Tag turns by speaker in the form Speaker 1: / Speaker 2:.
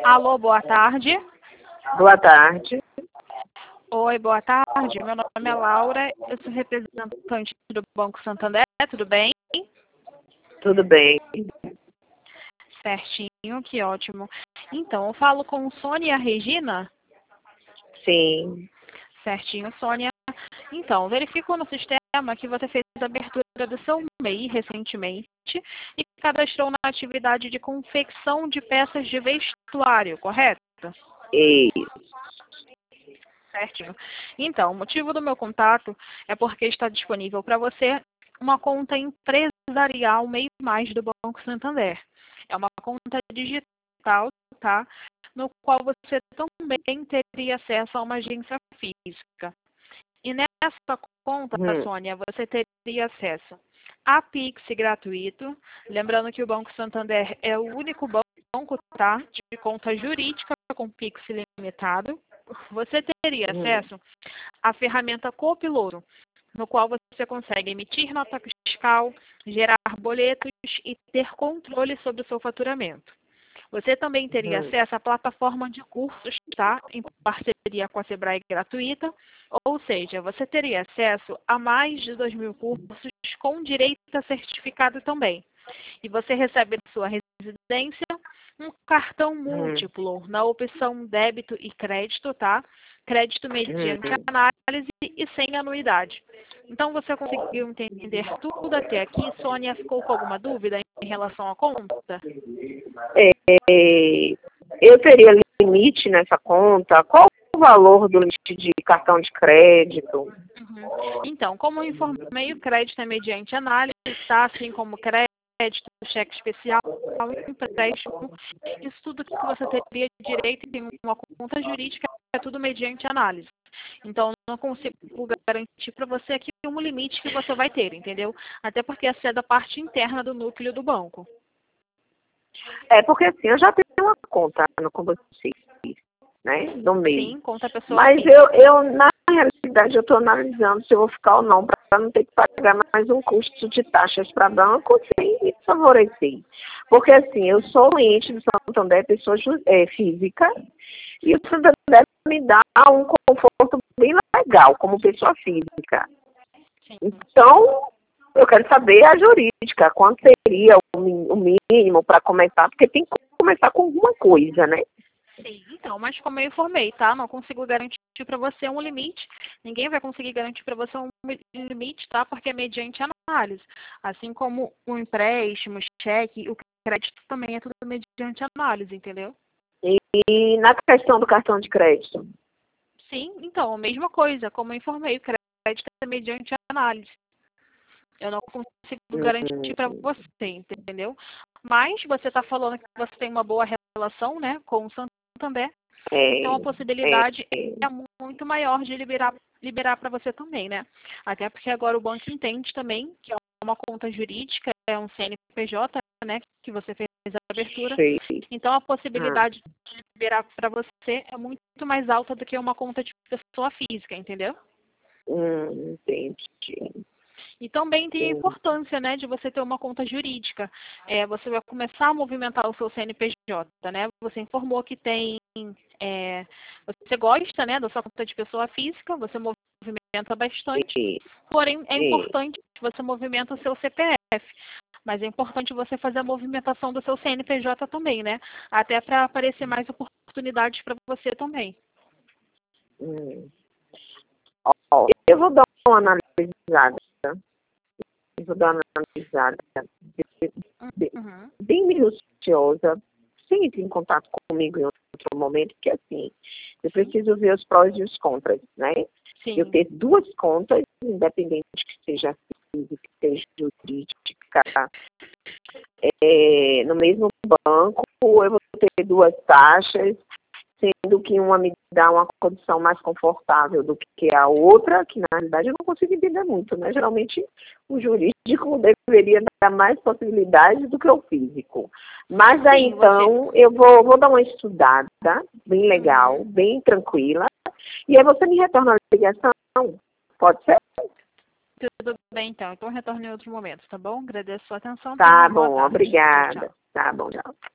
Speaker 1: Alô, boa tarde.
Speaker 2: Boa tarde.
Speaker 1: Oi, boa tarde. Meu nome é Laura, eu sou representante do Banco Santander, tudo bem?
Speaker 2: Tudo bem?
Speaker 1: Certinho, que ótimo. Então, eu falo com Sônia Regina?
Speaker 2: Sim.
Speaker 1: Certinho, Sônia. Então, verifico no sistema que você fez a abertura do seu MEI recentemente e cadastrou na atividade de confecção de peças de vestuário, correto?
Speaker 2: Isso.
Speaker 1: Certinho. Então, o motivo do meu contato é porque está disponível para você uma conta empresarial MEI Mais do Banco Santander. É uma conta digital, tá? No qual você também teria acesso a uma agência física. E nessa conta, Sônia, você teria acesso a Pix gratuito. Lembrando que o Banco Santander é o único banco, tá, de conta jurídica com Pix ilimitado. Você teria acesso à ferramenta Copiloto, no qual você consegue emitir nota fiscal, gerar boletos e ter controle sobre o seu faturamento. Você também teria acesso à plataforma de cursos, tá? Em parceria com a Sebrae gratuita. Ou seja, você teria acesso a mais de 2.000 cursos com direito a certificado também. E você recebe na sua residência um cartão múltiplo na opção débito e crédito, tá? Crédito mediante análise e sem anuidade. Então, você conseguiu entender tudo até aqui? Sônia, ficou com alguma dúvida em relação à conta?
Speaker 2: Eu teria limite nessa conta? Qual o valor do limite de cartão de crédito?
Speaker 1: Então, como eu informei, o crédito é mediante análise, tá? Assim como crédito, cheque especial, empréstimo, isso tudo que você teria direito em uma conta jurídica é tudo mediante análise. Então, não consigo garantir para você aqui um limite que você vai ter, entendeu? Até porque essa é da parte interna do núcleo do banco.
Speaker 2: Porque assim, eu já tenho uma conta com vocês, né, do MEI.
Speaker 1: Sim, conta pessoa.
Speaker 2: Mas
Speaker 1: sim.
Speaker 2: eu, na realidade, eu estou analisando se eu vou ficar ou não, para não ter que pagar mais um custo de taxas para banco sem me favorecer. Porque assim, eu sou cliente do Santander, pessoa física, e o Santander me dá um conforto bem legal como pessoa física.
Speaker 1: Sim.
Speaker 2: Então, eu quero saber a jurídica, quanto seria o mínimo para começar, porque tem que começar com alguma coisa, né?
Speaker 1: Sim, então, mas como eu informei, tá? Não consigo garantir para você um limite. Ninguém vai conseguir garantir para você um limite, tá? Porque é mediante análise. Assim como o empréstimo, cheque, o crédito também é tudo mediante análise, entendeu?
Speaker 2: E na questão do cartão de crédito?
Speaker 1: Sim, então, a mesma coisa. Como eu informei, o crédito é mediante análise. Eu não consigo garantir para você, entendeu? Mas você está falando que você tem uma boa relação, né, com o Santander. Então, a possibilidade é muito maior de liberar para você também, né? Até porque agora o banco entende também que é uma conta jurídica, é um CNPJ, né, que você fez a abertura.
Speaker 2: Sim.
Speaker 1: Então, a possibilidade de liberar para você é muito mais alta do que uma conta de pessoa física, entendeu?
Speaker 2: Entendi.
Speaker 1: E também tem a importância, né, de você ter uma conta jurídica. Você vai começar a movimentar o seu CNPJ, né? Você informou que tem, você gosta, né, da sua conta de pessoa física, você movimenta bastante. Porém, é importante que você movimente o seu CPF. Mas é importante você fazer a movimentação do seu CNPJ também, né? Até para aparecer mais oportunidades para você também.
Speaker 2: Eu vou dar uma analisada. Bem minuciosa, sem entrar em contato comigo em outro momento, porque assim, eu preciso ver os prós e os contras, né?
Speaker 1: Sim.
Speaker 2: Eu ter duas contas, independente que seja física, que seja jurídica, no mesmo banco, eu vou ter duas taxas, sendo que uma me dá uma condição mais confortável do que a outra, que na realidade eu não consigo entender muito, né? Geralmente o jurídico deveria dar mais possibilidades do que o físico. Mas aí então eu vou dar uma estudada, bem legal, bem tranquila, e aí você me retorna a ligação, pode ser?
Speaker 1: Tudo bem, então. Então retorno em outro momento, tá bom? Agradeço a sua atenção.
Speaker 2: Tá bom, obrigada.
Speaker 1: Tchau, tchau.
Speaker 2: Tá bom, tchau.